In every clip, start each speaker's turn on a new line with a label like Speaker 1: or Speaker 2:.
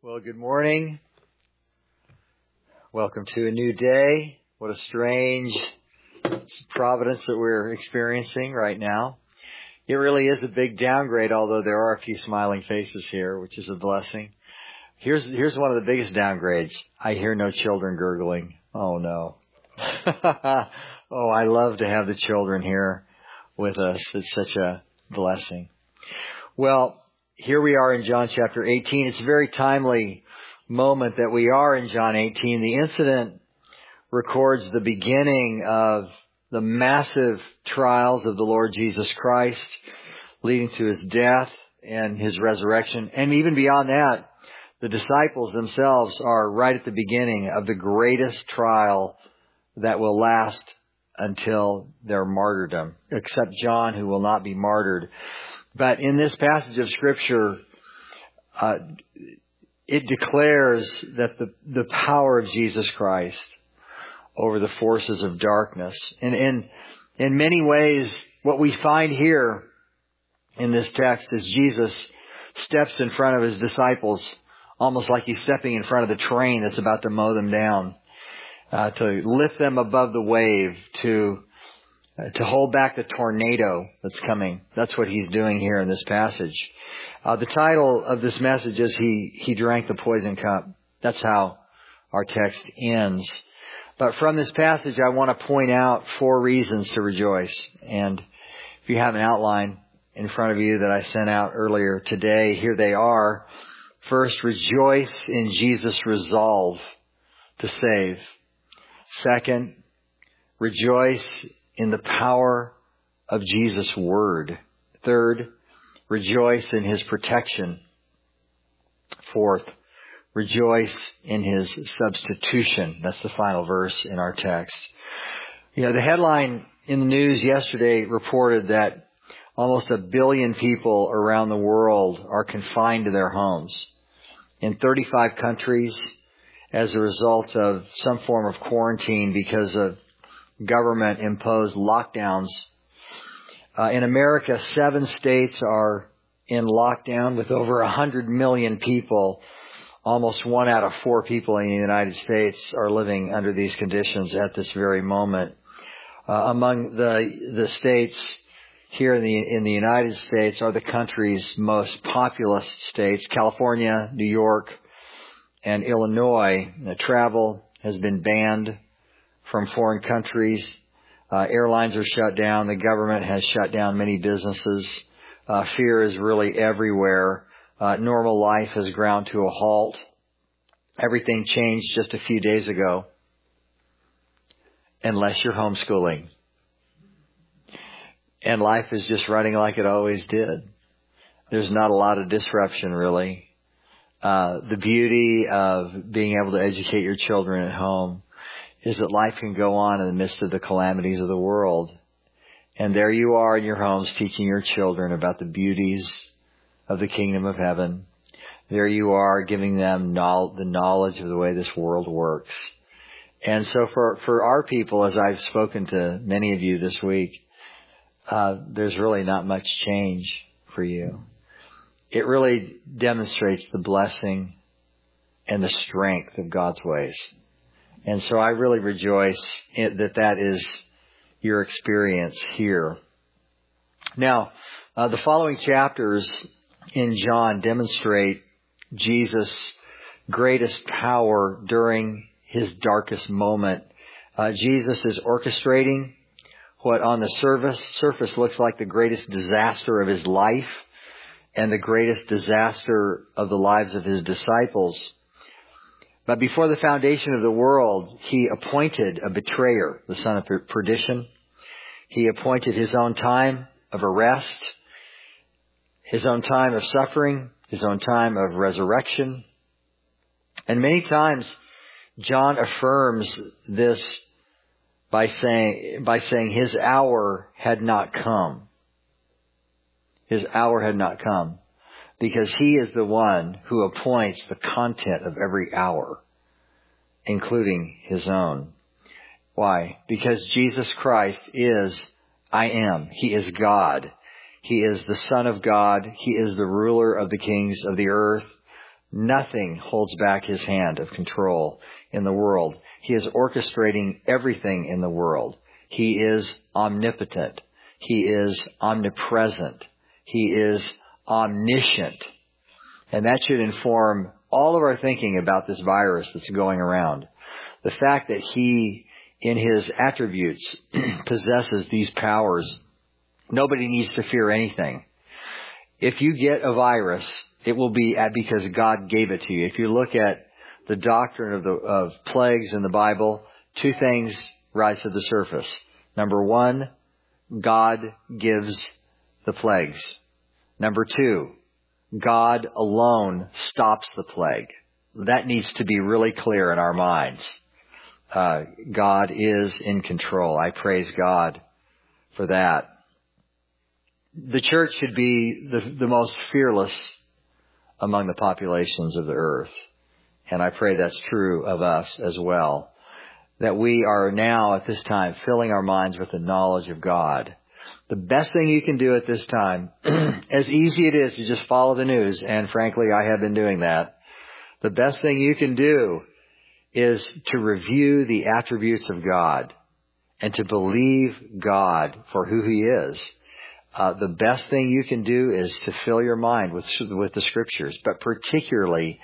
Speaker 1: Well, good morning. Welcome to a new day. What a strange providence that we're experiencing right now. It really is a big downgrade, although there are a few smiling faces here, which is a blessing. Here's one of the biggest downgrades. I hear no children gurgling. Oh no. Oh, I love to have the children here with us. It's such a blessing. Well, here we are in John chapter 18. It's a very timely moment that we are in John 18. The incident records the beginning of the massive trials of the Lord Jesus Christ, leading to His death and His resurrection. And even beyond that, the disciples themselves are right at the beginning of the greatest trial that will last until their martyrdom, except John, who will not be martyred. But in this passage of Scripture, it declares that the power of Jesus Christ over the forces of darkness. And in many ways, what we find here in this text is Jesus steps in front of His disciples, almost like He's stepping in front of the train that's about to mow them down, to lift them above the wave, to hold back the tornado that's coming. That's what He's doing here in this passage. The title of this message is He drank the poison cup. That's how our text ends. But from this passage, I want to point out 4 reasons to rejoice. And if you have an outline in front of you that I sent out earlier today, here they are. First, rejoice in Jesus' resolve to save. Second, rejoice in the power of Jesus' word. Third, rejoice in His protection. Fourth, rejoice in His substitution. That's the final verse in our text. The headline in the news yesterday reported that almost 1 billion people around the world are confined to their homes in 35 countries as a result of some form of quarantine because of government-imposed lockdowns. In America, 7 states are in lockdown with over 100 million people. Almost 1 out of 4 people in the United States are living under these conditions at this very moment. Among the states here in the United States are the country's most populous states: California, New York, and Illinois. Travel has been banned from foreign countries. Airlines are shut down. The government has shut down many businesses. Fear is really everywhere. Normal life has ground to a halt. Everything changed just a few days ago. Unless you're homeschooling. And life is just running like it always did. There's not a lot of disruption, really. The beauty of being able to educate your children at home is that life can go on in the midst of the calamities of the world. And there you are in your homes teaching your children about the beauties of the kingdom of heaven. There you are giving them the knowledge of the way this world works. And so for our people, as I've spoken to many of you this week, there's really not much change for you. It really demonstrates the blessing and the strength of God's ways. And so I really rejoice that is your experience here. Now, the following chapters in John demonstrate Jesus' greatest power during His darkest moment. Jesus is orchestrating what on the surface looks like the greatest disaster of His life and the greatest disaster of the lives of His disciples. But before the foundation of the world, He appointed a betrayer, the son of perdition. He appointed His own time of arrest, His own time of suffering, His own time of resurrection. And many times, John affirms this by saying His hour had not come. His hour had not come. Because He is the one who appoints the content of every hour, including His own. Why? Because Jesus Christ is I am. He is God. He is the Son of God. He is the ruler of the kings of the earth, Nothing holds back his hand of control in the world. He is orchestrating everything in the world. He is omnipotent. He is omnipresent. He is omniscient. And that should inform all of our thinking about this virus that's going around. The fact that he, in his attributes, possesses these powers, nobody needs to fear anything. If you get a virus, it will be because God gave it to you. If you look at the doctrine of plagues in the Bible, two things rise to the surface. Number one, God gives the plagues. Number two, God alone stops the plague. That needs to be really clear in our minds. God is in control. I praise God for that. The church should be the most fearless among the populations of the earth. And I pray that's true of us as well. That we are now at this time filling our minds with the knowledge of God. The best thing you can do at this time, as easy it is to just follow the news, and frankly I have been doing that, the best thing you can do is to review the attributes of God and to believe God for who He is. The best thing you can do is to fill your mind with the Scriptures, but particularly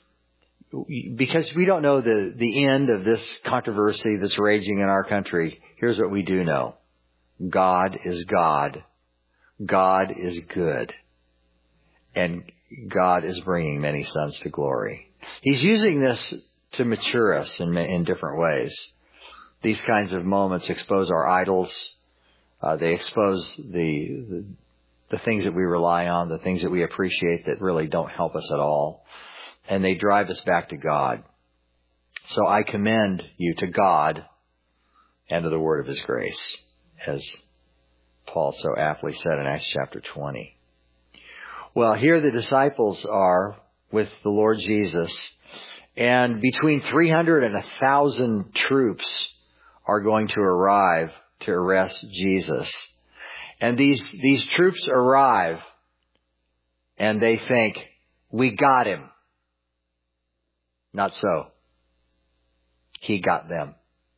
Speaker 1: because we don't know the end of this controversy that's raging in our country. Here's what we do know. God is God. God is good. And God is bringing many sons to glory. He's using this to mature us in different ways. These kinds of moments expose our idols. They expose the things that we rely on, the things that we appreciate that really don't help us at all. And they drive us back to God. So I commend you to God and to the word of His grace, as Paul so aptly said in Acts chapter 20. Well, here the disciples are with the Lord Jesus, and between 300 and 1,000 troops are going to arrive to arrest Jesus. And these troops arrive, and they think, we got him. Not so. He got them.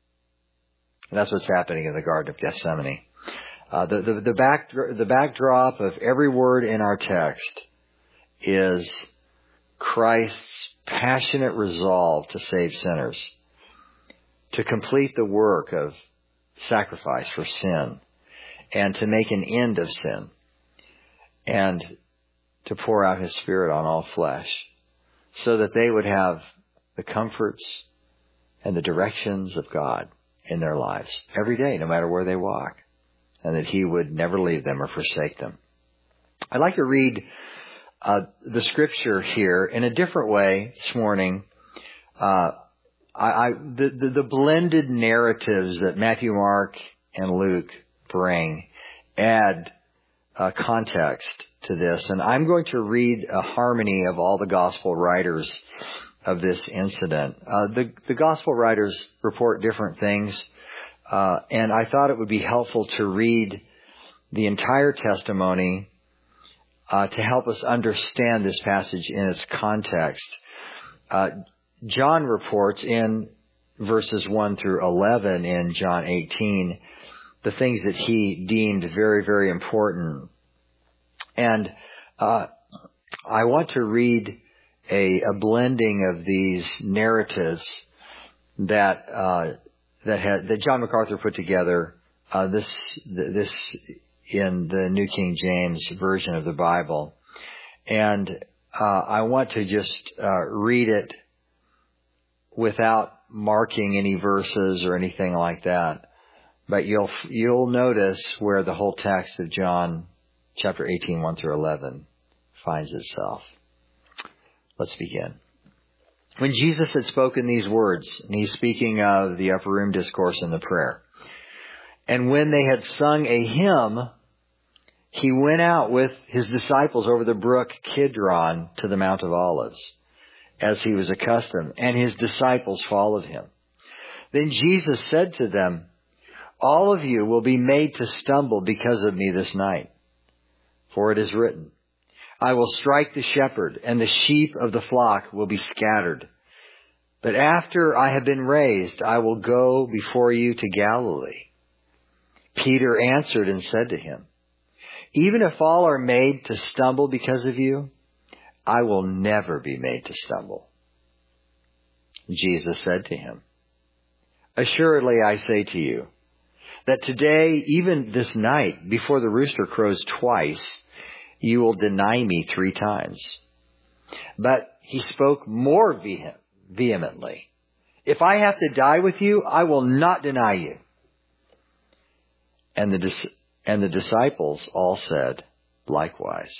Speaker 1: And that's what's happening in the Garden of Gethsemane. The backdrop of every word in our text is Christ's passionate resolve to save sinners, to complete the work of sacrifice for sin, and to make an end of sin, and to pour out His Spirit on all flesh, so that they would have the comforts and the directions of God in their lives every day, no matter where they walk, and that He would never leave them or forsake them. I'd like to read the Scripture here in a different way this morning. The blended narratives that Matthew, Mark, and Luke bring add context to this. And I'm going to read a harmony of all the gospel writers of this incident. The gospel writers report different things, and I thought it would be helpful to read the entire testimony to help us understand this passage in its context. John reports in verses 1 through 11 in John 18 the things that he deemed very, very important. And I want to read a blending of these narratives that John MacArthur put together. This in the New King James Version of the Bible, and I want to just read it without marking any verses or anything like that. But you'll notice where the whole text of John chapter 18, 1 through 11 finds itself. Let's begin. When Jesus had spoken these words, and He's speaking of the upper room discourse and the prayer, and when they had sung a hymn, He went out with His disciples over the brook Kidron to the Mount of Olives, as He was accustomed, and His disciples followed Him. Then Jesus said to them, all of you will be made to stumble because of me this night. For it is written, I will strike the shepherd, and the sheep of the flock will be scattered. But after I have been raised, I will go before you to Galilee." Peter answered and said to him, "Even if all are made to stumble because of you, I will never be made to stumble." Jesus said to him, "Assuredly I say to you, that today, even this night, before the rooster crows twice, you will deny me 3 times. But he spoke more vehemently, "If I have to die with you, I will not deny you." And the disciples all said likewise.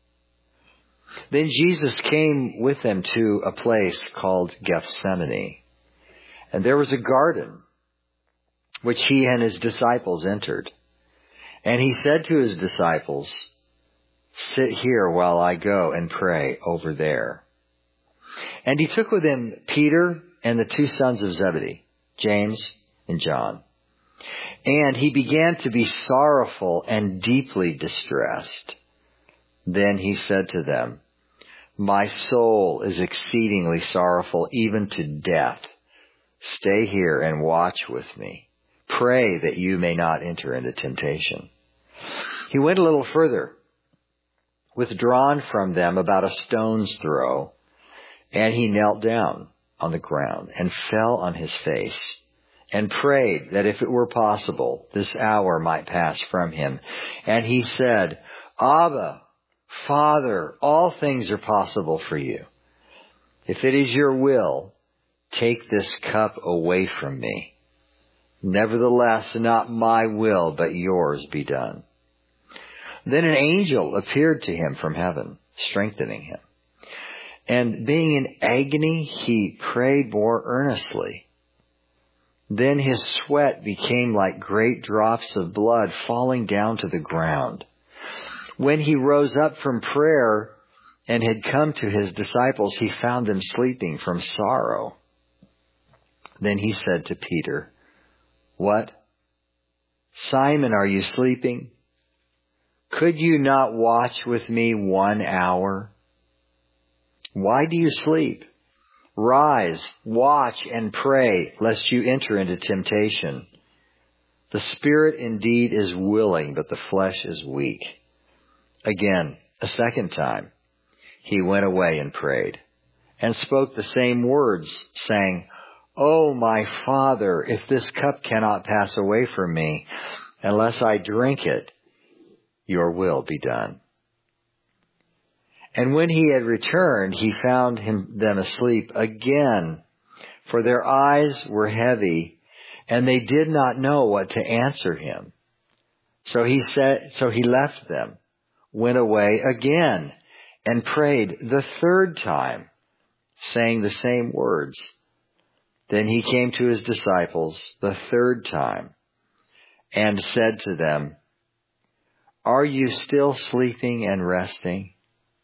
Speaker 1: Then Jesus came with them to a place called Gethsemane. And there was a garden, which he and his disciples entered. And he said to his disciples, "Sit here while I go and pray over there." And he took with him Peter and the 2 sons of Zebedee, James and John. And he began to be sorrowful and deeply distressed. Then he said to them, "My soul is exceedingly sorrowful, even to death. Stay here and watch with me. Pray that you may not enter into temptation." He went a little further, withdrawn from them about a stone's throw, and he knelt down on the ground and fell on his face and prayed that if it were possible, this hour might pass from him. And he said, "Abba, Father, all things are possible for you. If it is your will, take this cup away from me. Nevertheless, not my will, but yours be done." Then an angel appeared to him from heaven, strengthening him. And being in agony, he prayed more earnestly. Then his sweat became like great drops of blood falling down to the ground. When he rose up from prayer and had come to his disciples, he found them sleeping from sorrow. Then he said to Peter, "What? Simon, are you sleeping? Could you not watch with me 1 hour? Why do you sleep? Rise, watch, and pray, lest you enter into temptation. The spirit indeed is willing, but the flesh is weak." Again, a second time, he went away and prayed, and spoke the same words, saying, "Oh, my Father, if this cup cannot pass away from me, unless I drink it, your will be done." And when he had returned, he found them asleep again, for their eyes were heavy, and they did not know what to answer him. So he left them, went away again, and prayed the 3rd time, saying the same words. Then he came to his disciples the 3rd time, and said to them, "Are you still sleeping and resting?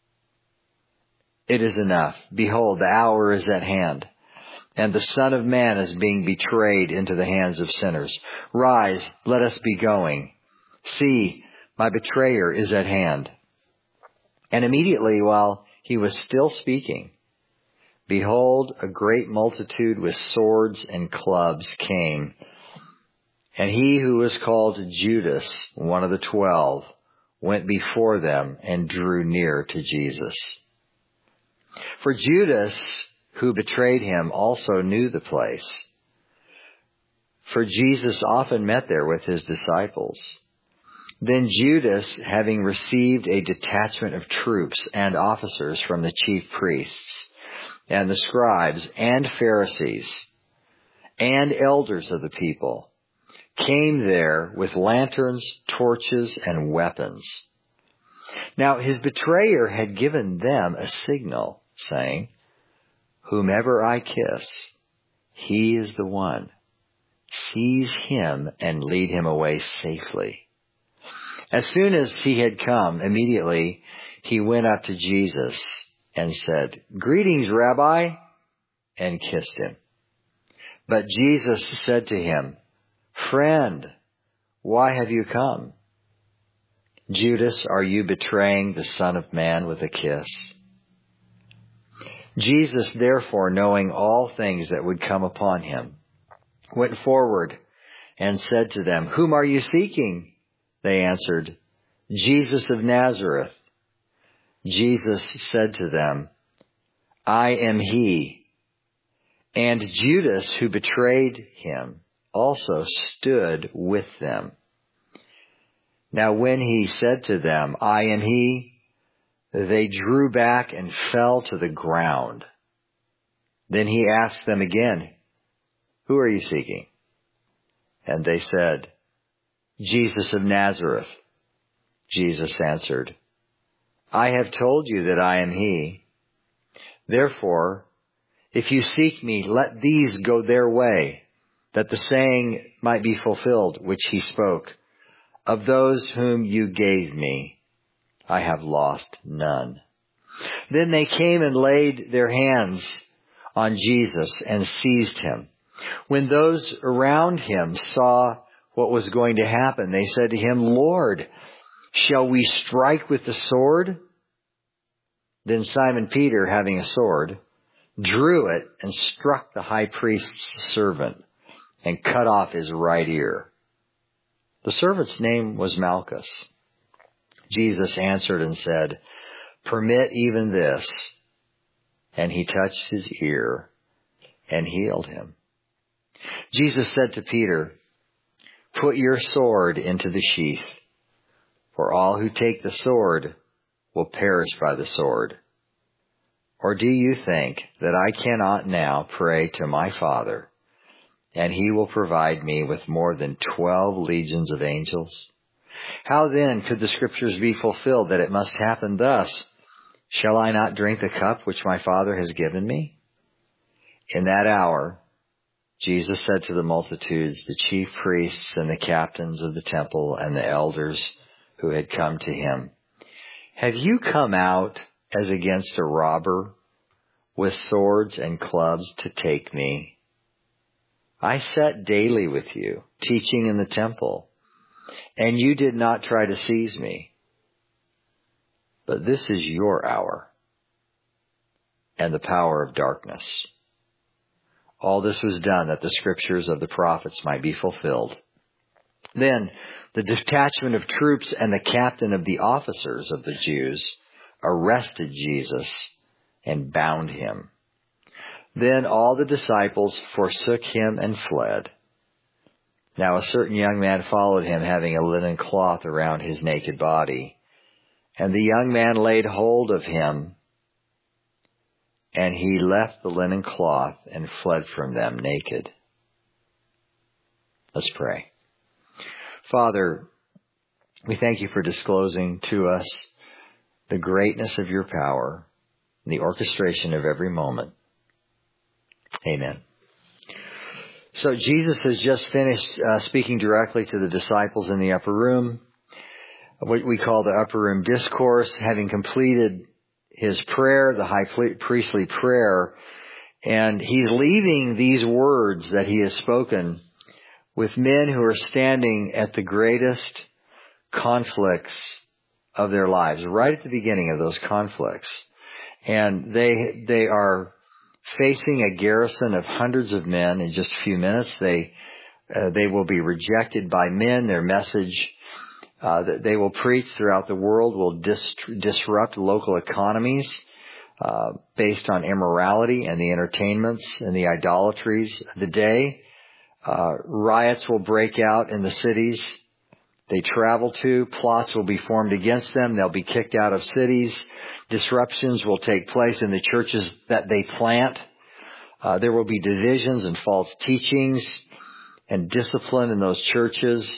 Speaker 1: It is enough. Behold, the hour is at hand, and the Son of Man is being betrayed into the hands of sinners. Rise, let us be going. See, my betrayer is at hand." And immediately while he was still speaking, behold, a great multitude with swords and clubs came. And he who was called Judas, one of the 12, went before them and drew near to Jesus. For Judas, who betrayed him, also knew the place, for Jesus often met there with his disciples. Then Judas, having received a detachment of troops and officers from the chief priests and the scribes and Pharisees and elders of the people, came there with lanterns, torches, and weapons. Now his betrayer had given them a signal, saying, "Whomever I kiss, he is the one. Seize him and lead him away safely." As soon as he had come, immediately he went up to Jesus and said, "Greetings, Rabbi," and kissed him. But Jesus said to him, "Friend, why have you come?" Judas, are you betraying the Son of Man with a kiss? Jesus, therefore, knowing all things that would come upon him, went forward and said to them, Whom are you seeking? They answered, Jesus of Nazareth. Jesus said to them, I am he. And Judas, who betrayed him, also stood with them. Now when he said to them, I am he, they drew back and fell to the ground. Then he asked them again, Who are you seeking? And they said, Jesus of Nazareth. Jesus answered, I have told you that I am he. Therefore, if you seek me, let these go their way, that the saying might be fulfilled which he spoke. Of those whom you gave me, I have lost none. Then they came and laid their hands on Jesus and seized him. When those around him saw what was going to happen, they said to him, Lord, shall we strike with the sword? Then Simon Peter, having a sword, drew it and struck the high priest's servant and cut off his right ear. The servant's name was Malchus. Jesus answered and said, Permit even this. And he touched his ear and healed him. Jesus said to Peter, Put your sword into the sheath, for all who take the sword will perish by the sword. Or do you think that I cannot now pray to my Father, and he will provide me with more than 12 legions of angels? How then could the scriptures be fulfilled that it must happen thus? Shall I not drink the cup which my Father has given me? In that hour, Jesus said to the multitudes, the chief priests and the captains of the temple and the elders who had come to him, Have you come out as against a robber with swords and clubs to take me? I sat daily with you, teaching in the temple, and you did not try to seize me. But this is your hour and the power of darkness. All this was done that the scriptures of the prophets might be fulfilled. Then the detachment of troops and the captain of the officers of the Jews arrested Jesus and bound him. Then all the disciples forsook him and fled. Now a certain young man followed him, having a linen cloth around his naked body. And the young man laid hold of him, and he left the linen cloth and fled from them naked. Let's pray. Father, we thank you for disclosing to us the greatness of your power and the orchestration of every moment. Amen. So Jesus has just finished speaking directly to the disciples in the upper room, what we call the upper room discourse, having completed his prayer, the high priestly prayer, and he's leaving these words that he has spoken with men who are standing at the greatest conflicts of their lives, right at the beginning of those conflicts. And they are facing a garrison of hundreds of men in just a few minutes. They will be rejected by men. Their message that they will preach throughout the world will disrupt local economies based on immorality and the entertainments and the idolatries of the day. Riots will break out in the cities they travel to. Plots will be formed against them. They'll be kicked out of cities. Disruptions will take place in the churches that they plant. There will be divisions and false teachings and discipline in those churches.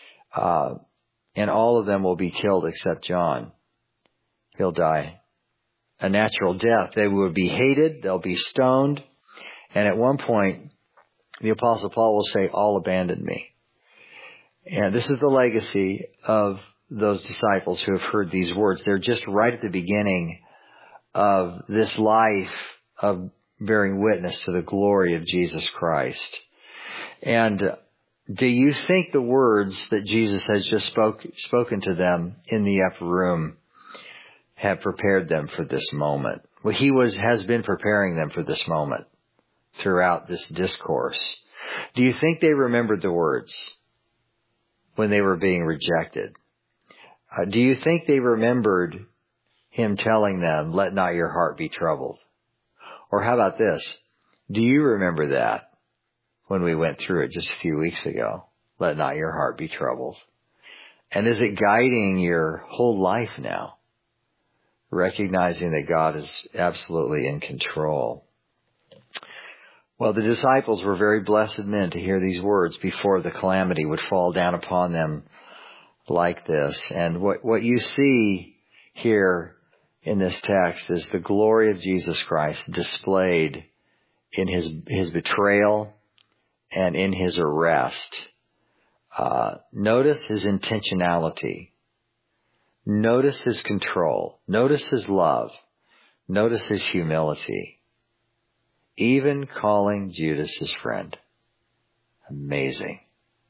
Speaker 1: And all of them will be killed except John. He'll die a natural death. They will be hated. They'll be stoned. And at one point, the Apostle Paul will say, all abandoned me. And this is the legacy of those disciples who have heard these words. They're just right at the beginning of this life of bearing witness to the glory of Jesus Christ. And Do you think the words that Jesus has just spoken to them in the upper room have prepared them for this moment? Well, has been preparing them for this moment throughout this discourse. Do you think they remembered the words when they were being rejected? Do you think they remembered him telling them, "Let not your heart be troubled"? Or how about this? Do you remember that when we went through it just a few weeks ago? Let not your heart be troubled. And is it guiding your whole life now? Recognizing that God is absolutely in control. Well, the disciples were very blessed men to hear these words before the calamity would fall down upon them like this. And what you see here in this text is the glory of Jesus Christ displayed in his betrayal and in his arrest. Notice his intentionality. Notice his control. Notice his love. Notice his humility. Even calling Judas his friend. Amazing.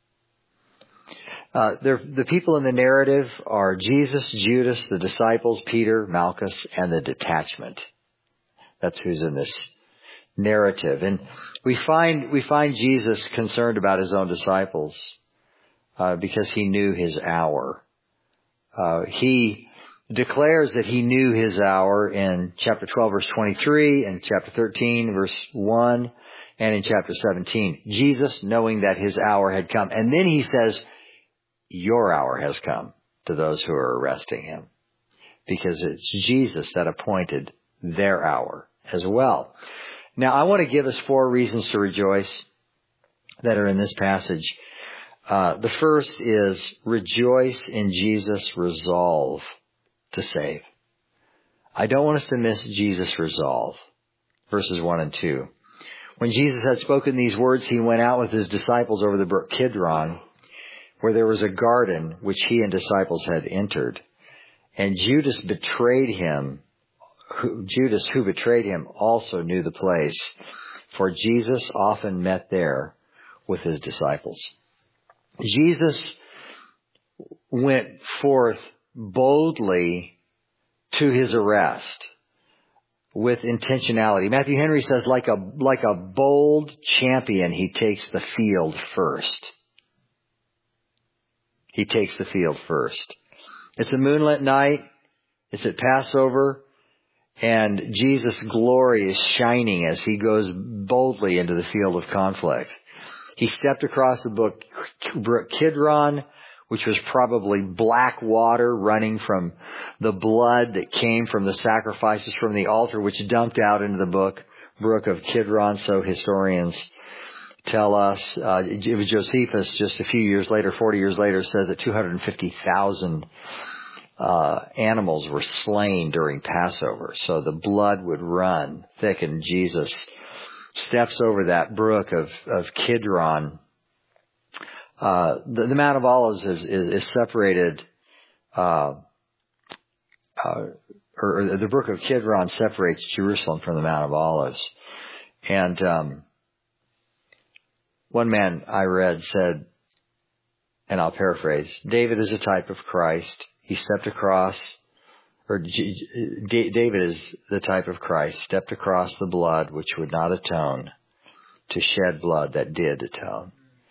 Speaker 1: The people in the narrative are Jesus, Judas, the disciples, Peter, Malchus, and the detachment. That's who's in this narrative. And we find Jesus concerned about his own disciples because he knew his hour. He declares that he knew his hour in chapter 12, verse 23, and chapter 13, verse 1, and in chapter 17. Jesus knowing that his hour had come. And then he says, your hour has come to those who are arresting him. Because it's Jesus that appointed their hour as well. Now, I want to give us 4 reasons to rejoice that are in this passage. The first is rejoice in Jesus' resolve to save. I don't want us to miss Jesus' resolve. Verses 1 and 2. When Jesus had spoken these words, he went out with his disciples over the brook Kidron, where there was a garden which he and disciples had entered. And Judas, who betrayed him, also knew the place, for Jesus often met there with his disciples. Jesus went forth boldly to his arrest with intentionality. Matthew Henry says, like a bold champion, he takes the field first. He takes the field first. It's a moonlit night. It's at Passover. And Jesus' glory is shining as he goes boldly into the field of conflict. He stepped across the brook Kidron, which was probably black water running from the blood that came from the sacrifices from the altar, which dumped out into the brook of Kidron. So historians tell us, it was Josephus just a few years later, 40 years later, says that 250,000 animals were slain during Passover. So the blood would run thick, and Jesus steps over that brook of Kidron. The Mount of Olives is separated, or the brook of Kidron separates Jerusalem from the Mount of Olives. And one man I read said, and I'll paraphrase, David is a type of Christ. He stepped across, David is the type of Christ, stepped across the blood which would not atone to shed blood that did atone.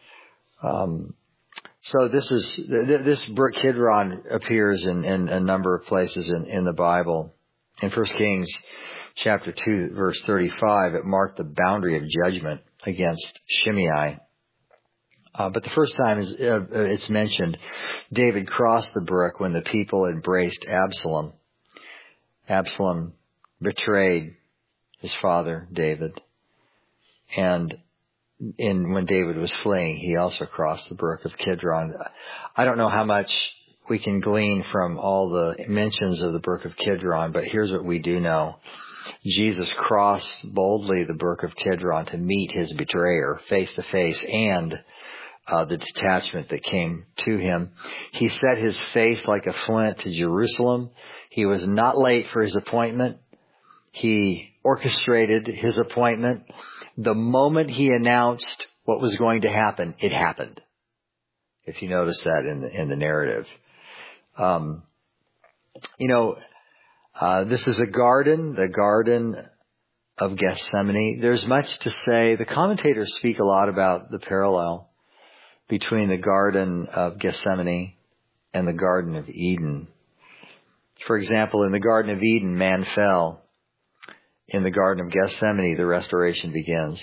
Speaker 1: So this brook Kidron appears in a number of places in the Bible. In 1 Kings chapter 2, verse 35, it marked the boundary of judgment against Shimei. But the first time it's mentioned, David crossed the brook when the people embraced Absalom. Absalom betrayed his father, David. And when David was fleeing, he also crossed the brook of Kidron. I don't know how much we can glean from all the mentions of the brook of Kidron, but here's what we do know. Jesus crossed boldly the brook of Kidron to meet his betrayer face to face and the detachment that came to him. He set his face like a flint to Jerusalem. He was not late for his appointment. He orchestrated his appointment. The moment he announced what was going to happen, it happened. if you notice that in the narrative. This is a garden, the Garden of Gethsemane. There's much to say. The commentators speak a lot about the parallel between the Garden of Gethsemane and the Garden of Eden. For example, in the Garden of Eden, man fell. In the Garden of Gethsemane, the restoration begins.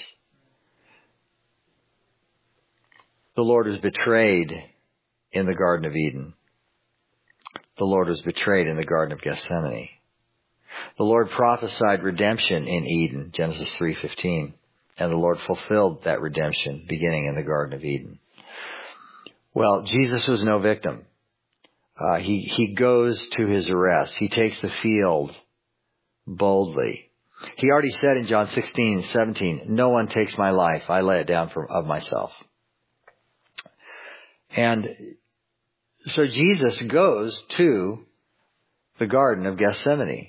Speaker 1: The Lord was betrayed in the Garden of Eden. The Lord was betrayed in the Garden of Gethsemane. The Lord prophesied redemption in Eden, Genesis 3:15, and the Lord fulfilled that redemption beginning in the Garden of Eden. Well, Jesus was no victim. He goes to his arrest. He takes the field boldly. He already said in John 16:17, no one takes my life. I lay it down of myself. And so Jesus goes to the Garden of Gethsemane.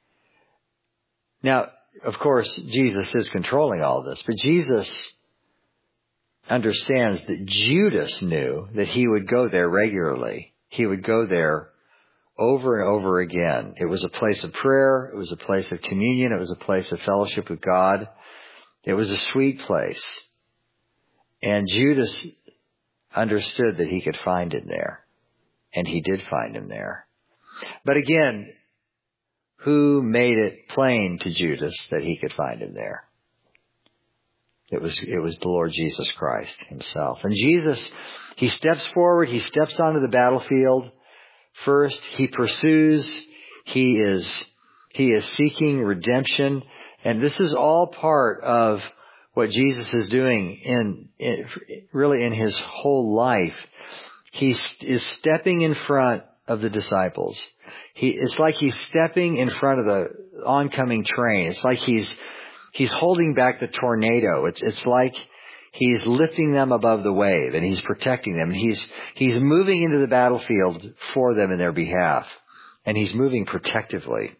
Speaker 1: Now, of course, Jesus is controlling all of this, but Jesus understands that Judas knew that he would go there regularly. He would go there over and over again. It was a place of prayer. It was a place of communion. It was a place of fellowship with God. It was a sweet place. And Judas understood that he could find him there. And he did find him there. But again, who made it plain to Judas that he could find him there? It was the Lord Jesus Christ himself. And Jesus, he steps forward, he steps onto the battlefield. First, he pursues, he is seeking redemption. And this is all part of what Jesus is doing really in his whole life. He is stepping in front of the disciples. It's like he's stepping in front of the oncoming train. It's like he's holding back the tornado. It's like he's lifting them above the wave and he's protecting them. He's moving into the battlefield for them in their behalf. And he's moving protectively.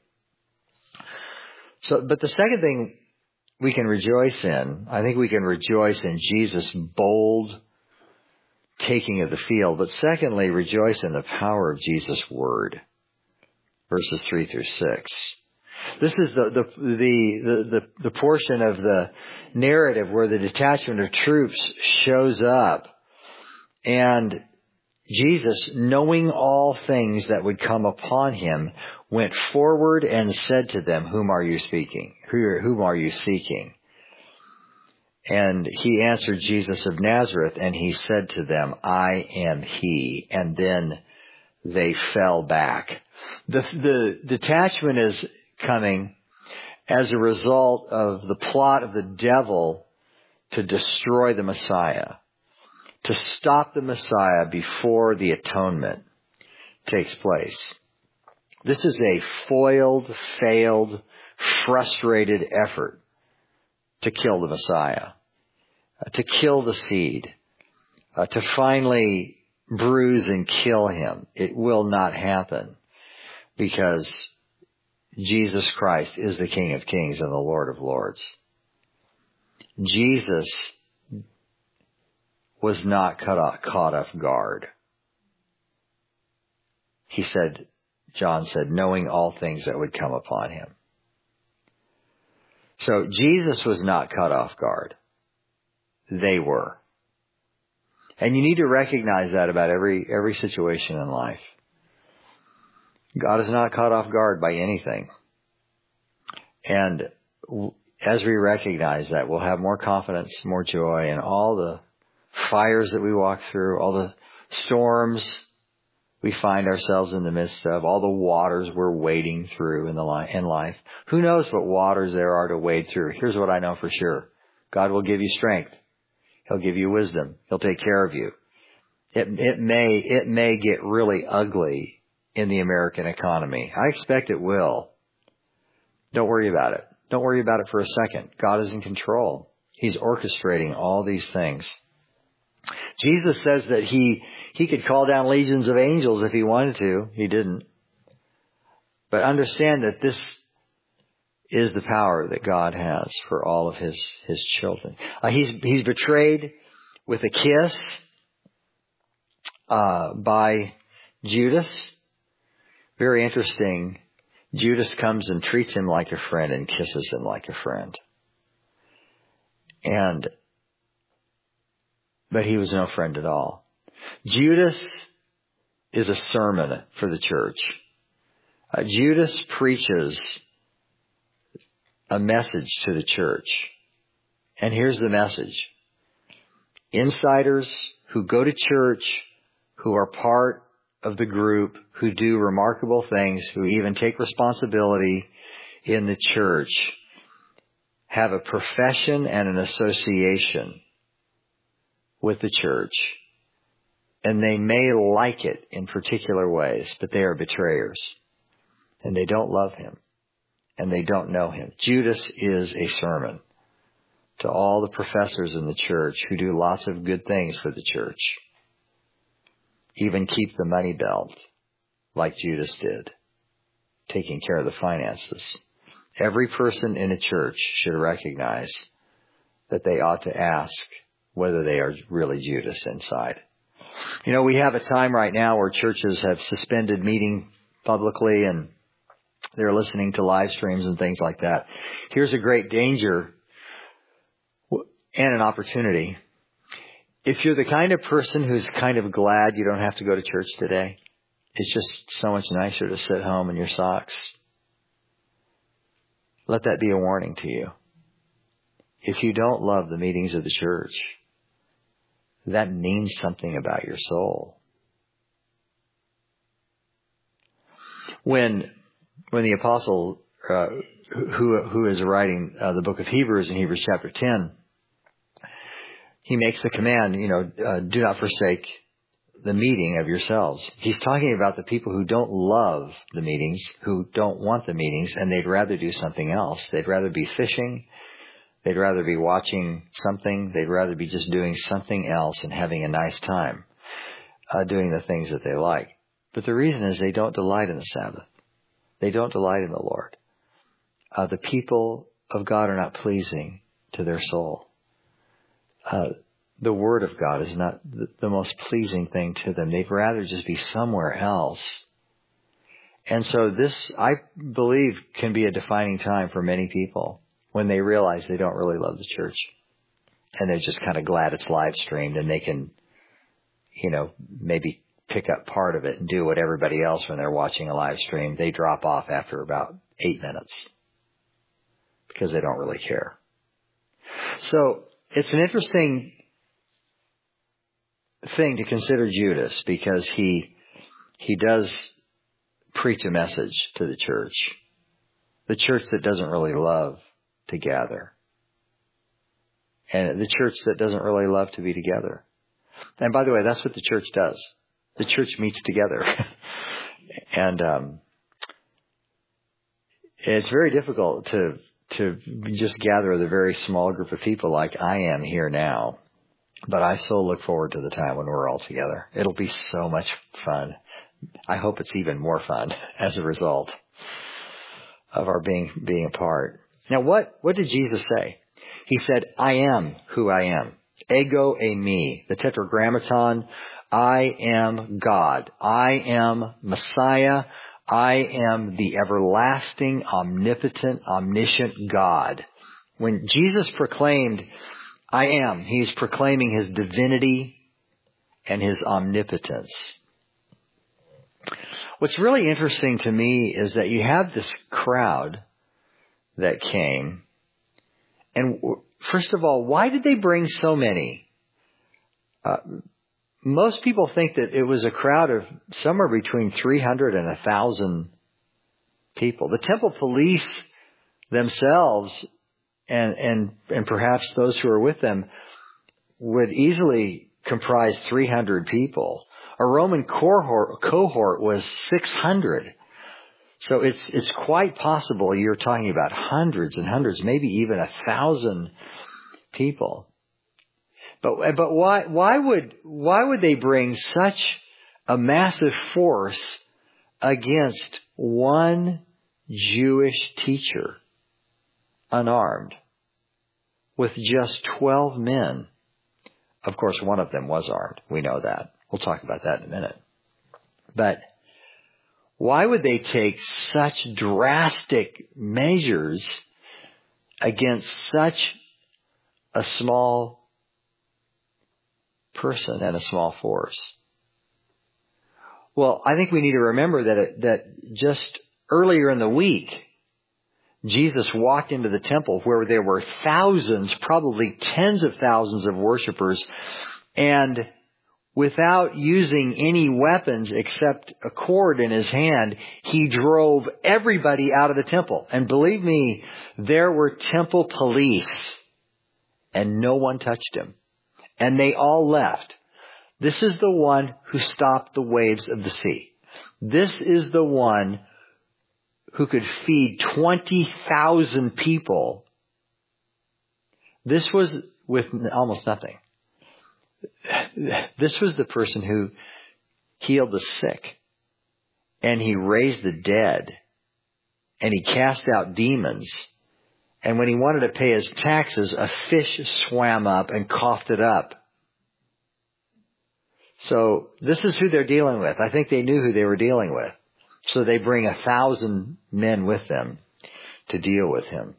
Speaker 1: But the second thing we can rejoice in, I think we can rejoice in Jesus' bold taking of the field. But secondly, rejoice in the power of Jesus' word. Verses 3-6. This is the portion of the narrative where the detachment of troops shows up. And Jesus, knowing all things that would come upon him, went forward and said to them, whom are you speaking? Whom are you seeking? And he answered, Jesus of Nazareth, and he said to them, I am he. And then they fell back. The detachment is coming as a result of the plot of the devil to destroy the Messiah, to stop the Messiah before the atonement takes place. This is a foiled, failed, frustrated effort to kill the Messiah, to kill the seed, to finally bruise and kill him. It will not happen because Jesus Christ is the King of Kings and the Lord of Lords. Jesus was not caught off guard. John said, knowing all things that would come upon him. So Jesus was not caught off guard. They were. And you need to recognize that about every situation in life. God is not caught off guard by anything. And as we recognize that, we'll have more confidence, more joy in all the fires that we walk through, all the storms we find ourselves in the midst of, all the waters we're wading through in life. Who knows what waters there are to wade through? Here's what I know for sure. God will give you strength. He'll give you wisdom. He'll take care of you. It may get really ugly in the American economy. I expect it will. Don't worry about it. Don't worry about it for a second. God is in control. He's orchestrating all these things. Jesus says that he could call down legions of angels if he wanted to. He didn't. But understand that this is the power that God has for all of his children. He's betrayed with a kiss. by Judas. Very interesting. Judas comes and treats him like a friend and kisses him like a friend. But he was no friend at all. Judas is a sermon for the church. Judas preaches a message to the church. And here's the message. Insiders who go to church, who are part of the group, who do remarkable things, who even take responsibility in the church, have a profession and an association with the church. And they may like it in particular ways, but they are betrayers. And they don't love him. And they don't know him. Judas is a sermon to all the professors in the church who do lots of good things for the church. Even keep the money belt like Judas did, taking care of the finances. Every person in a church should recognize that they ought to ask whether they are really Judas inside. You know, we have a time right now where churches have suspended meeting publicly and they're listening to live streams and things like that. Here's a great danger and an opportunity. If you're the kind of person who's kind of glad you don't have to go to church today, it's just so much nicer to sit home in your socks. Let that be a warning to you. If you don't love the meetings of the church, that means something about your soul. When the apostle who is writing the book of Hebrews in Hebrews chapter 10, he makes the command, do not forsake the meeting of yourselves. He's talking about the people who don't love the meetings, who don't want the meetings, and they'd rather do something else. They'd rather be fishing. They'd rather be watching something. They'd rather be just doing something else and having a nice time doing the things that they like. But the reason is they don't delight in the Sabbath. They don't delight in the Lord. The people of God are not pleasing to their soul. The Word of God is not the most pleasing thing to them. They'd rather just be somewhere else. And so this, I believe, can be a defining time for many people when they realize they don't really love the church. And they're just kind of glad it's live streamed and they can, maybe pick up part of it and do what everybody else when they're watching a live stream. They drop off after about 8 minutes because they don't really care. So it's an interesting thing to consider Judas because he does preach a message to the church that doesn't really love to gather, and the church that doesn't really love to be together. And by the way, that's what the church does. The church meets together, and it's very difficult to just gather with a very small group of people like I am here now. But I so look forward to the time when we're all together. It'll be so much fun. I hope it's even more fun as a result of our being apart. Now, what did Jesus say? He said, I am who I am. Ego eimi. The Tetragrammaton. I am God. I am Messiah. I am the everlasting, omnipotent, omniscient God. When Jesus proclaimed, I am, he's proclaiming his divinity and his omnipotence. What's really interesting to me is that you have this crowd that came. And first of all, why did they bring so many? Most people think that it was a crowd of somewhere between 300 and 1,000 people. The temple police themselves and perhaps those who are with them would easily comprise 300 people. A Roman cohort was 600. So it's quite possible you're talking about hundreds and hundreds, maybe even 1,000 people. But why would they bring such a massive force against one Jewish teacher, unarmed, with just 12 men? Of course, one of them was armed. We know that. We'll talk about that in a minute. But why would they take such drastic measures against such a small person and a small force? Well, I think we need to remember that just earlier in the week, Jesus walked into the temple where there were thousands, probably tens of thousands of worshipers, and without using any weapons except a cord in his hand, he drove everybody out of the temple. And believe me, there were temple police, and no one touched him. And they all left. This is the one who stopped the waves of the sea. This is the one who could feed 20,000 people. This was with almost nothing. This was the person who healed the sick, and he raised the dead, and he cast out demons. And when he wanted to pay his taxes, a fish swam up and coughed it up. So this is who they're dealing with. I think they knew who they were dealing with. So they bring 1,000 men with them to deal with him.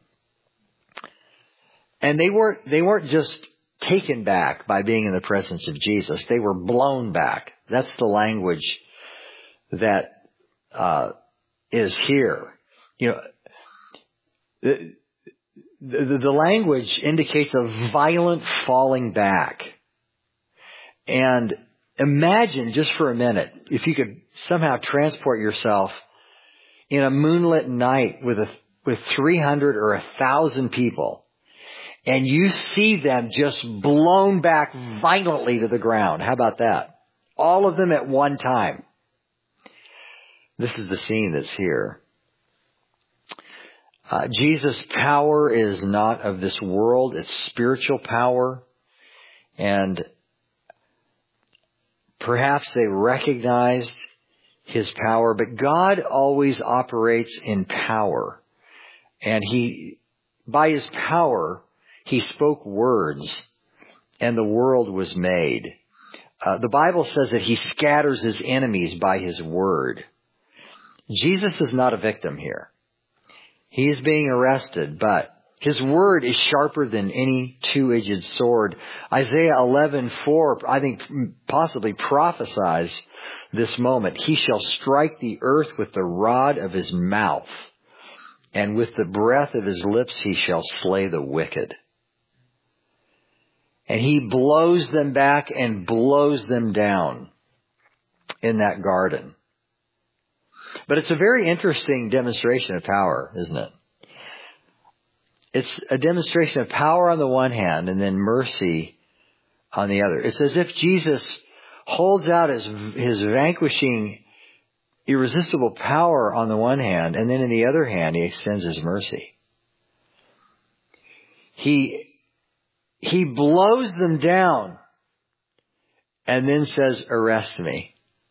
Speaker 1: And they weren't just taken back by being in the presence of Jesus. They were blown back. That's the language that is here. You know, the language indicates a violent falling back. And imagine just for a minute, if you could somehow transport yourself in a moonlit night with 300 or 1,000 people, and you see them just blown back violently to the ground. How about that? All of them at one time. This is the scene that's here. Jesus' power is not of this world. It's spiritual power. And perhaps they recognized his power, but God always operates in power. And by his power, he spoke words, and the world was made. The Bible says that he scatters his enemies by his word. Jesus is not a victim here. He is being arrested, but his word is sharper than any two-edged sword. Isaiah 11:4, I think, possibly prophesies this moment. He shall strike the earth with the rod of his mouth, and with the breath of his lips he shall slay the wicked. And he blows them back and blows them down in that garden. But it's a very interesting demonstration of power, isn't it? It's a demonstration of power on the one hand and then mercy on the other. It's as if Jesus holds out his vanquishing, irresistible power on the one hand, and then in the other hand, he extends his mercy. He blows them down and then says, arrest me.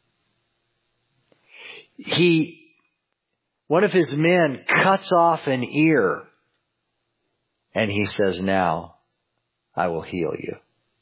Speaker 1: One of his men cuts off an ear, and he says, now I will heal you.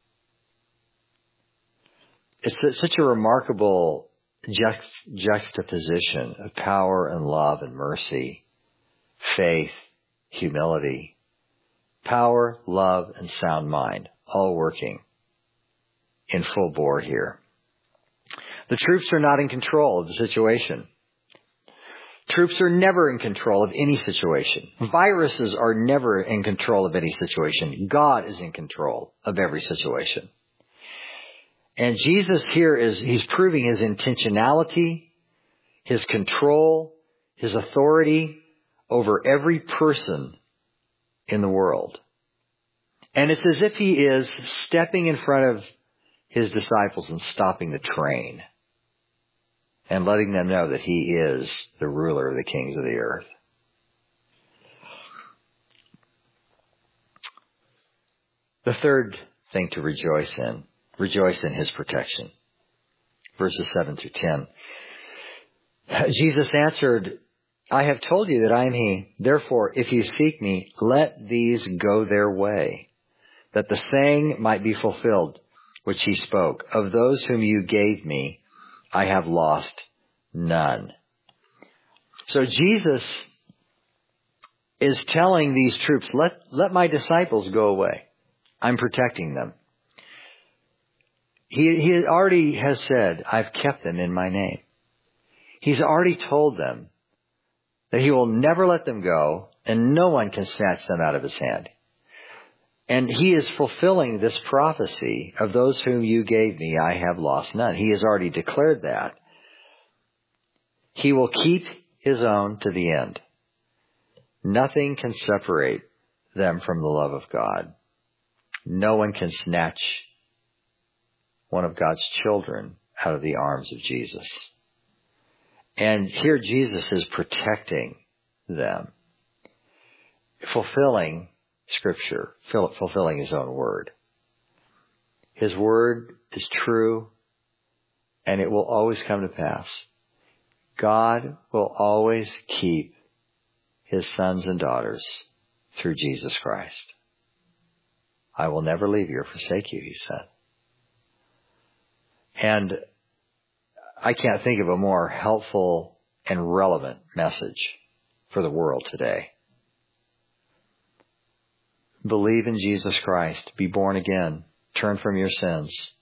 Speaker 1: It's such a remarkable juxtaposition of power and love and mercy, faith, humility, power, love, and sound mind, all working in full bore here. The troops are not in control of the situation. Troops are never in control of any situation. Viruses are never in control of any situation. God is in control of every situation. And Jesus here he's proving his intentionality, his control, his authority over every person in the world. And it's as if he is stepping in front of his disciples and stopping the train and letting them know that he is the ruler of the kings of the earth. The third thing to rejoice in his protection. Verses 7 through 10. Jesus answered, I have told you that I am he. Therefore, if you seek me, let these go their way, that the saying might be fulfilled. which he spoke. Of those whom you gave me, I have lost none. So Jesus is telling these troops, let my disciples go away. I'm protecting them. He already has said, I've kept them in my name. He's already told them that he will never let them go, and no one can snatch them out of his hand. And he is fulfilling this prophecy of those whom you gave me, I have lost none. He has already declared that. He will keep his own to the end. Nothing can separate them from the love of God. No one can snatch one of God's children out of the arms of Jesus. And here Jesus is protecting them, fulfilling Scripture, fulfilling his own word. His word is true, and it will always come to pass. God will always keep his sons and daughters through Jesus Christ. I will never leave you or forsake you, he said. And I can't think of a more helpful and relevant message for the world today. Believe in Jesus Christ. Be born again. Turn from your sins.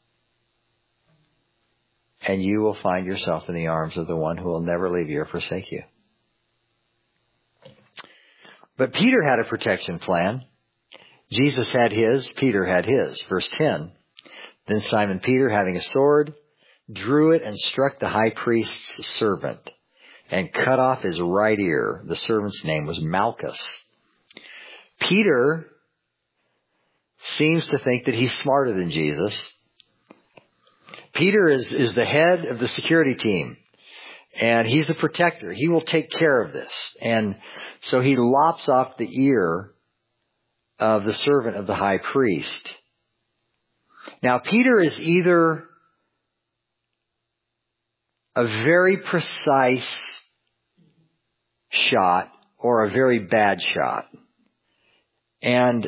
Speaker 1: And you will find yourself in the arms of the one who will never leave you or forsake you. But Peter had a protection plan. Jesus had his. Peter had his. Verse 10. Then Simon Peter, having a sword, drew it and struck the high priest's servant and cut off his right ear. The servant's name was Malchus. Peter seems to think that he's smarter than Jesus. Peter is the head of the security team, and he's the protector. He will take care of this. And so he lops off the ear of the servant of the high priest. Now, Peter is either a very precise shot or a very bad shot. And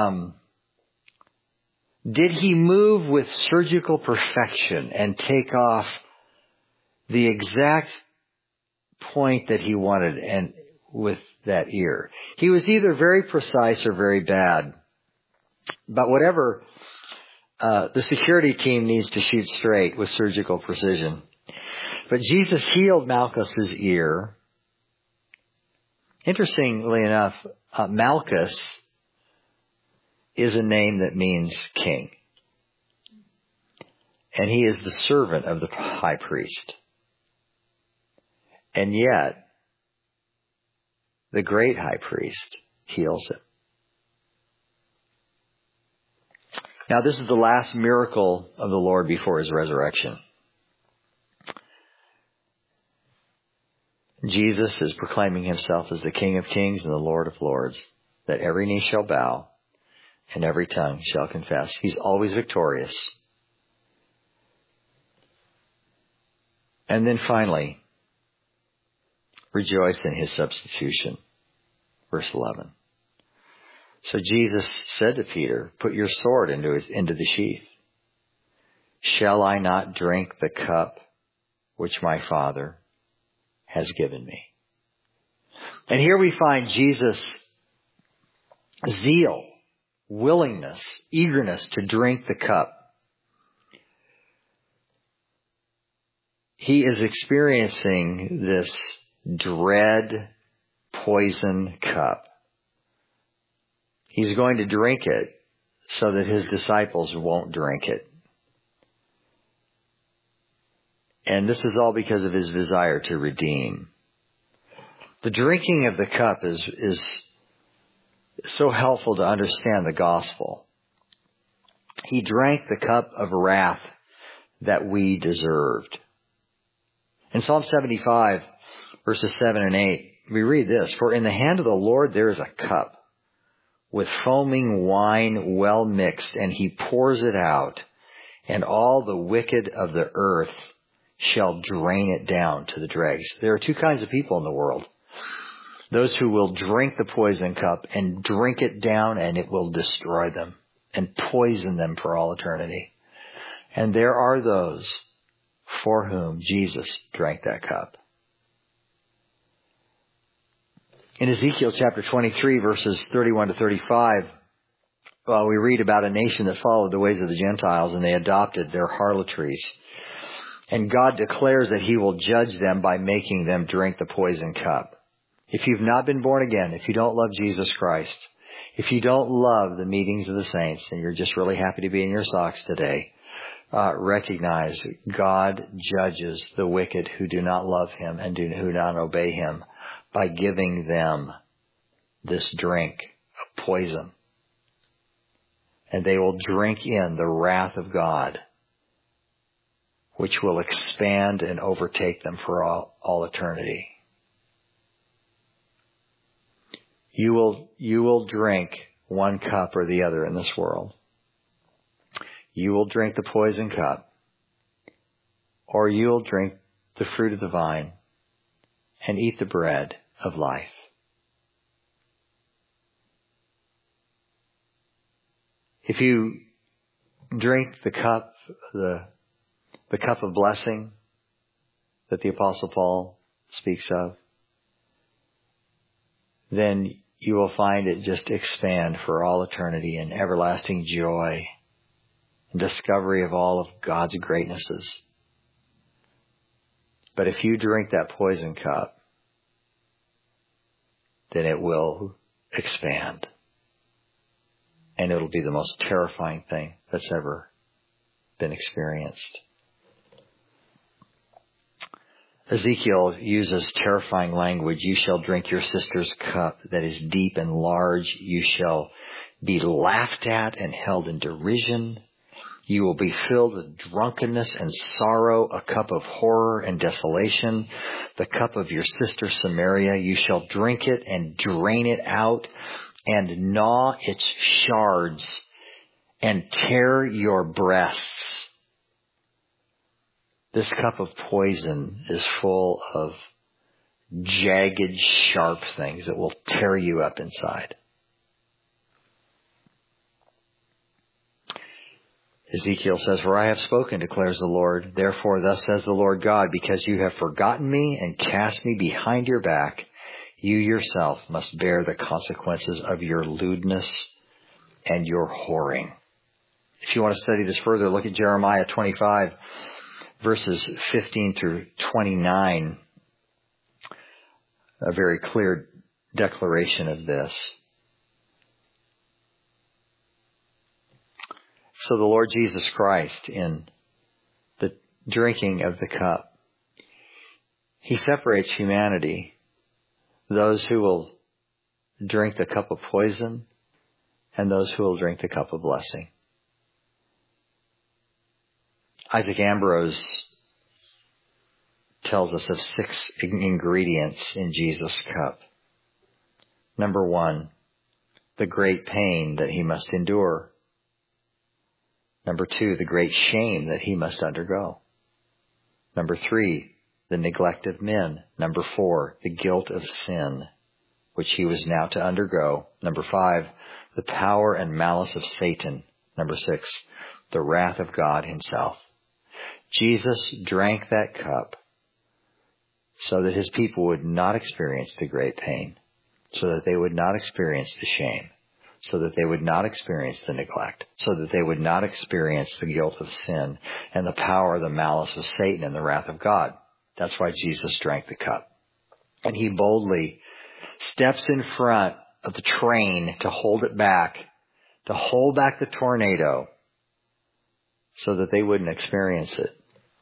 Speaker 1: did he move with surgical perfection and take off the exact point that he wanted and with that ear? He was either very precise or very bad. But whatever, the security team needs to shoot straight with surgical precision. But Jesus healed Malchus's ear. Interestingly enough, Malchus is a name that means king. And he is the servant of the high priest. And yet, the great high priest heals him. Now, this is the last miracle of the Lord before his resurrection. Jesus is proclaiming himself as the King of Kings and the Lord of Lords, that every knee shall bow and every tongue shall confess. He's always victorious. And then finally, rejoice in his substitution. Verse 11. So Jesus said to Peter, put your sword into the sheath. Shall I not drink the cup which my Father has given me? And here we find Jesus' zeal, willingness, eagerness to drink the cup. He is experiencing this dread poison cup. He's going to drink it so that his disciples won't drink it. And this is all because of his desire to redeem. The drinking of the cup is so helpful to understand the gospel. He drank the cup of wrath that we deserved. In Psalm 75, verses 7 and 8, we read this, for in the hand of the Lord there is a cup with foaming wine well mixed, and he pours it out, and all the wicked of the earth shall drain it down to the dregs. There are two kinds of people in the world. Those who will drink the poison cup and drink it down, and it will destroy them and poison them for all eternity. And there are those for whom Jesus drank that cup. In Ezekiel chapter 23, verses 31 to 35, we read about a nation that followed the ways of the Gentiles, and they adopted their harlotries. And God declares that He will judge them by making them drink the poison cup. If you've not been born again, if you don't love Jesus Christ, if you don't love the meetings of the saints, and you're just really happy to be in your socks today, recognize God judges the wicked who do not love Him and who do not obey Him by giving them this drink of poison. And they will drink in the wrath of God, which will expand and overtake them for all eternity. You will drink one cup or the other in this world. You will drink the poison cup, or you will drink the fruit of the vine and eat the bread of life. If you drink the cup of blessing that the Apostle Paul speaks of, then you will find it just expand for all eternity in everlasting joy and discovery of all of God's greatnesses. But if you drink that poison cup, then it will expand. And it'll be the most terrifying thing that's ever been experienced. Ezekiel uses terrifying language. You shall drink your sister's cup that is deep and large. You shall be laughed at and held in derision. You will be filled with drunkenness and sorrow, a cup of horror and desolation, the cup of your sister Samaria. You shall drink it and drain it out and gnaw its shards and tear your breasts. This cup of poison is full of jagged, sharp things that will tear you up inside. Ezekiel says, "For I have spoken, declares the Lord. Therefore, thus says the Lord God, because you have forgotten me and cast me behind your back, you yourself must bear the consequences of your lewdness and your whoring." If you want to study this further, look at Jeremiah 25, verses 15 through 29. A very clear declaration of this. So the Lord Jesus Christ, in the drinking of the cup, He separates humanity. Those who will drink the cup of poison and those who will drink the cup of blessing. Isaac Ambrose tells us of 6 ingredients in Jesus' cup. Number 1, the great pain that He must endure. Number 2, the great shame that He must undergo. Number 3, the neglect of men. Number 4, the guilt of sin, which He was now to undergo. Number 5, the power and malice of Satan. Number 6, the wrath of God Himself. Jesus drank that cup so that His people would not experience the great pain, so that they would not experience the shame, so that they would not experience the neglect, so that they would not experience the guilt of sin and the power, the malice of Satan and the wrath of God. That's why Jesus drank the cup. And He boldly steps in front of the train to hold it back, to hold back the tornado so that they wouldn't experience it.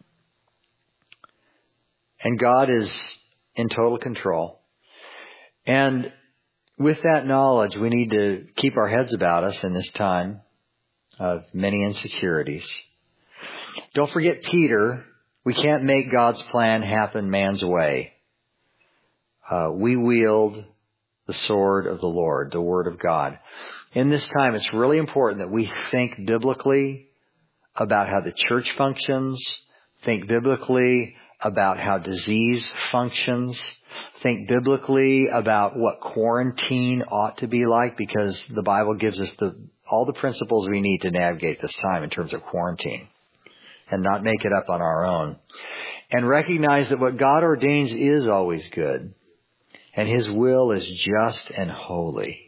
Speaker 1: And God is in total control. And with that knowledge, we need to keep our heads about us in this time of many insecurities. Don't forget Peter. We can't make God's plan happen man's way. We wield the sword of the Lord, the Word of God. In this time, it's really important that we think biblically about how the church functions, think biblically about how disease functions, think biblically about what quarantine ought to be like, because the Bible gives us all the principles we need to navigate this time in terms of quarantine. and not make it up on our own. And recognize that what God ordains is always good, and His will is just and holy.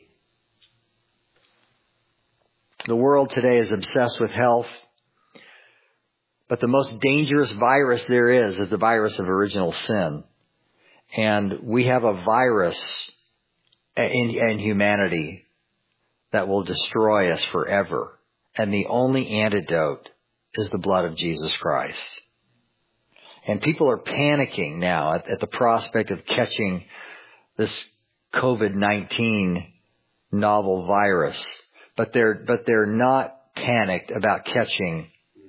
Speaker 1: The world today is obsessed with health, but the most dangerous virus there is the virus of original sin. And we have a virus in humanity that will destroy us forever. And the only antidote is the blood of Jesus Christ. And people are panicking now at the prospect of catching this COVID-19 novel virus. But they're not panicked about catching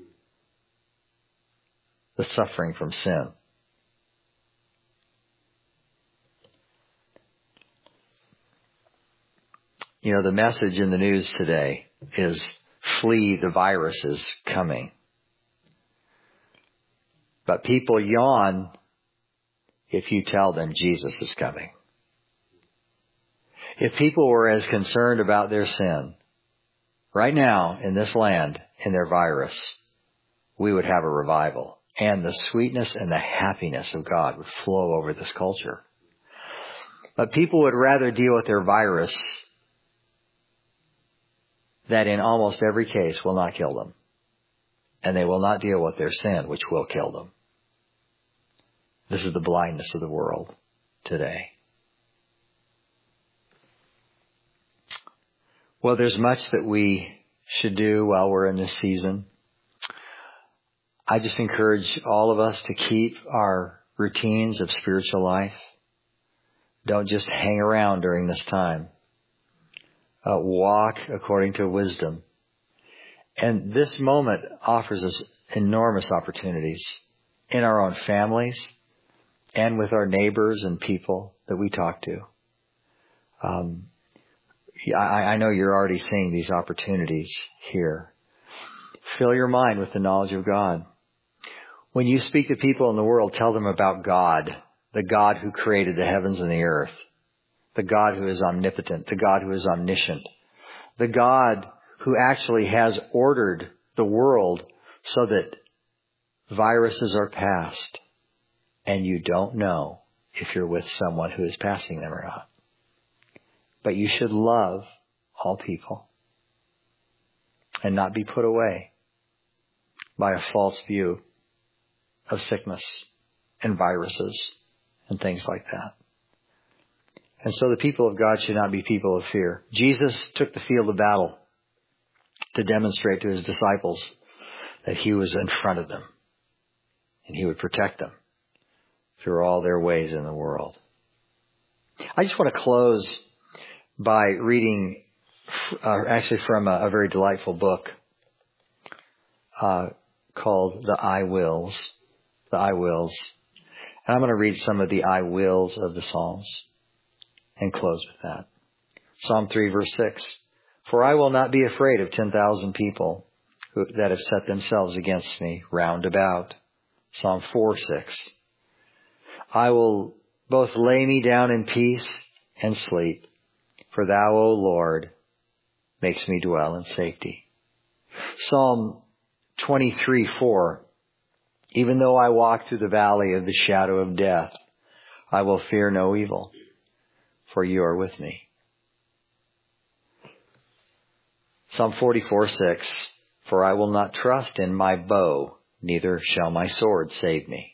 Speaker 1: the suffering from sin. You know, the message in the news today is flee, the virus is coming. But people yawn if you tell them Jesus is coming. If people were as concerned about their sin right now in this land, in their virus, we would have a revival. And the sweetness and the happiness of God would flow over this culture. But people would rather deal with their virus that in almost every case will not kill them. And they will not deal with their sin, which will kill them. This is the blindness of the world today. Well, there's much that we should do while we're in this season. I just encourage all of us to keep our routines of spiritual life. Don't just hang around during this time. Walk according to wisdom. And this moment offers us enormous opportunities in our own families and with our neighbors and people that we talk to. I know you're already seeing these opportunities here. Fill your mind with the knowledge of God. When you speak to people in the world, tell them about God, the God who created the heavens and the earth, the God who is omnipotent, the God who is omniscient, the God who actually has ordered the world so that viruses are passed and you don't know if you're with someone who is passing them or not. But you should love all people and not be put away by a false view of sickness and viruses and things like that. And so the people of God should not be people of fear. Jesus took the field of battle to demonstrate to his disciples that he was in front of them and he would protect them through all their ways in the world. I just want to close by reading actually from a very delightful book called The I Wills. The I Wills. And I'm going to read some of the I Wills of the Psalms and close with that. Psalm 3 verse 6. For I will not be afraid of 10,000 people that have set themselves against me round about. Psalm 4:6. I will both lay me down in peace and sleep, for thou, O Lord, makes me dwell in safety. Psalm 23:4. Even though I walk through the valley of the shadow of death, I will fear no evil, for you are with me. Psalm 44:6. For I will not trust in my bow, neither shall my sword save me.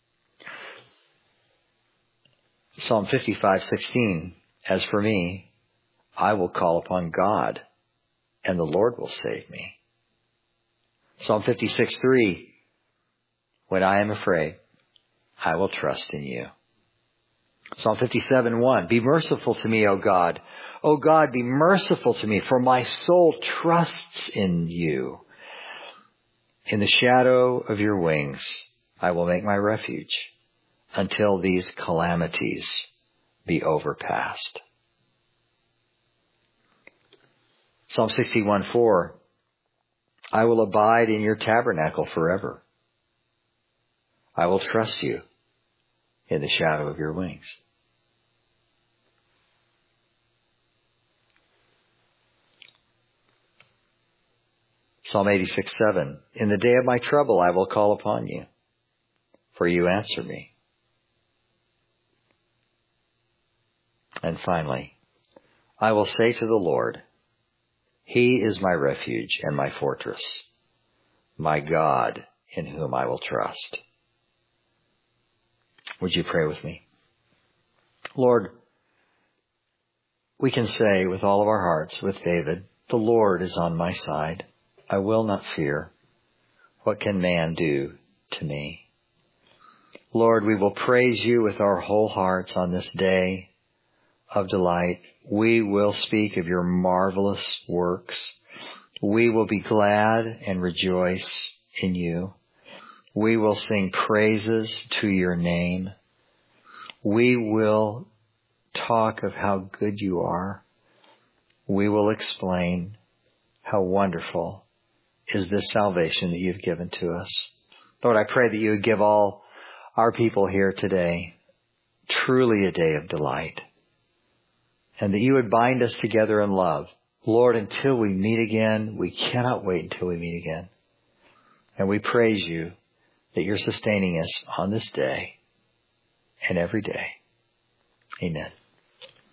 Speaker 1: Psalm 55:16. As for me, I will call upon God, and the Lord will save me. Psalm 56:3. When I am afraid, I will trust in you. Psalm 57:1. Be merciful to me, O God. O God, be merciful to me, for my soul trusts in you. In the shadow of your wings, I will make my refuge until these calamities be overpassed. Psalm 61:4. I will abide in your tabernacle forever. I will trust you in the shadow of your wings. Psalm 86:7. In the day of my trouble I will call upon you, for you answer me. And finally, I will say to the Lord, He is my refuge and my fortress, my God in whom I will trust. Would you pray with me? Lord, we can say with all of our hearts, with David, the Lord is on my side. I will not fear. What can man do to me? Lord, we will praise you with our whole hearts on this day of delight. We will speak of your marvelous works. We will be glad and rejoice in you. We will sing praises to your name. We will talk of how good you are. We will explain how wonderful is this salvation that you've given to us. Lord, I pray that you would give all our people here today truly a day of delight, and that you would bind us together in love. Lord, until we meet again, we cannot wait until we meet again. And we praise you that you're sustaining us on this day and every day. Amen.